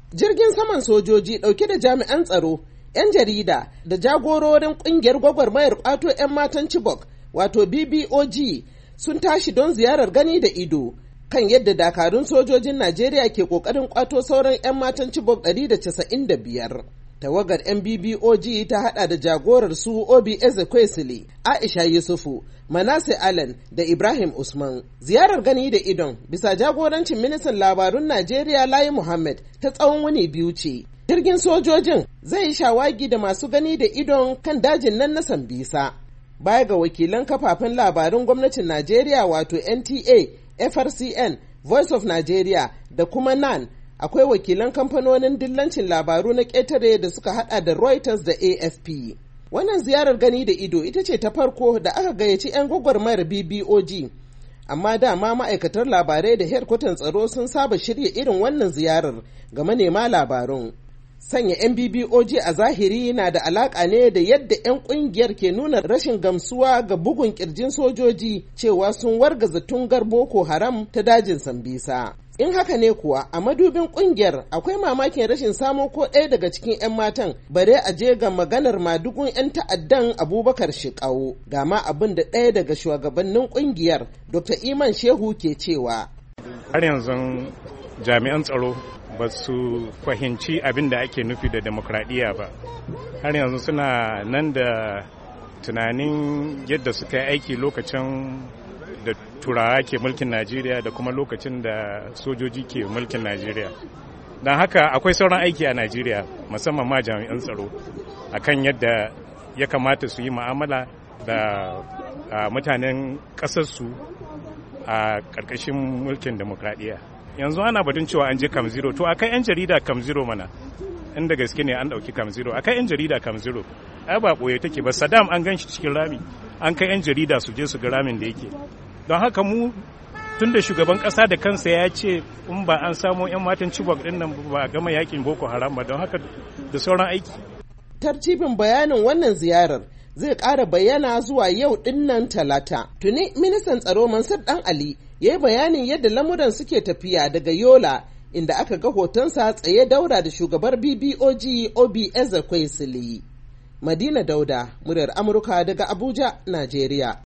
Jirgin saman sojoji ɗauke da jami'an tsaro, 'yan jarida da jagororin ƙungiyar gwagwarmayar ƙwato 'yan matan Chibok wato BBOG sun tashi don ziyarar gani da ido kan yadda dakarun sojojin Najeriya ke ƙoƙarin ƙwato sauran 'yan matan Chibok 195. Tawagar 'yan BBOG ta haɗa da jagorar su Obi Ezekwesili, Aisha Yusufu, Manasseh Allen da Ibrahim Usman. Ziyarar gani da idon bisa jagorancin ministan labarun Najeriya Lai Muhammad ta tsawon wuni biyu ce. Jirgin sojojin zai yi shawagi da masu gani da idon kan dajin nan na Sambisa. Baya ga wakilan kafafen labarun gwamnatin Najeriya wato NTA, FRCN, Voice of Nigeria da kuma NAN, akwai wakilan kamfanonin dillancin labaru na ƙetare da suka hada da Reuters da AFP. Wannan ziyarar gani da ido ita ce ta farko da aka gayyaci 'yan gwagwarmayar BBOG, amma dama ma'aikatar labarai da hedkwatan tsaro sun saba shirya irin wannan ziyarar ga manema labarun. Sanya 'yan BBOG a zahiri na da alaƙa ne da yadda 'yan ƙungiyar ke nuna rashin gamsuwa ga bugun ƙirjin sojoji cewa sun wargaza tungar Boko Haram ta dajin Sambisa. In haka ne kuwa a madubin ƙungiyar akwai mamakin rashin samo ko ɗaya daga cikin 'yan matan bare a je ga maganar madugun 'yan ta'addan Abubakar Shekau. Ga ma abin da ɗaya daga shugabannin ƙungiyar Dr. Iman Shehu ke cewa. Har yanzu jami'an tsaro ba su fahimci abin da ake nufi da demokradiyya ba. Har yanzu suna nan da tunanin yadda suka yi aiki lokacin da turawa ke mulkin Najeriya da kuma lokacin da sojoji ke mulkin Najeriya. Don haka akwai sauran aiki a Najeriya musamman ma jami'an tsaro akan yadda ya kamata su yi mu'amala da mutanen ƙasarsu a ƙarƙashin mulkin demokradiyya. Yanzu ana batun cewa an je Camp Zero, to akai 'yan jarida Camp Zero mana, inda gaske ne an ɗauki Camp Zero, akai 'yan jarida Camp Zero, ai ba ɓoye take ba. Saddam an gan shi cikin rami, an kai 'yan jarida su je su ga ramin da yake. Don haka mu tun da shugaban ƙasa da kansa ya ce in ba an samo 'yan matan Chibok ɗin nan ba a gama yakin Boko Haram ba, don haka da sauran aiki. Tartibin bayanin wannan ziyarar zai ƙara bayyana zuwa yau ɗinnan Talata. Tuni ministan tsaro Mansur Dan Ali ya yi bayanin yadda lamuran suke tafiya daga Yola, inda aka ga hotonsa tsaye daura da shugabar BBOG Obi Ezekwesili. Madina Dauda, muryar Amurka daga Abuja, Najeriya.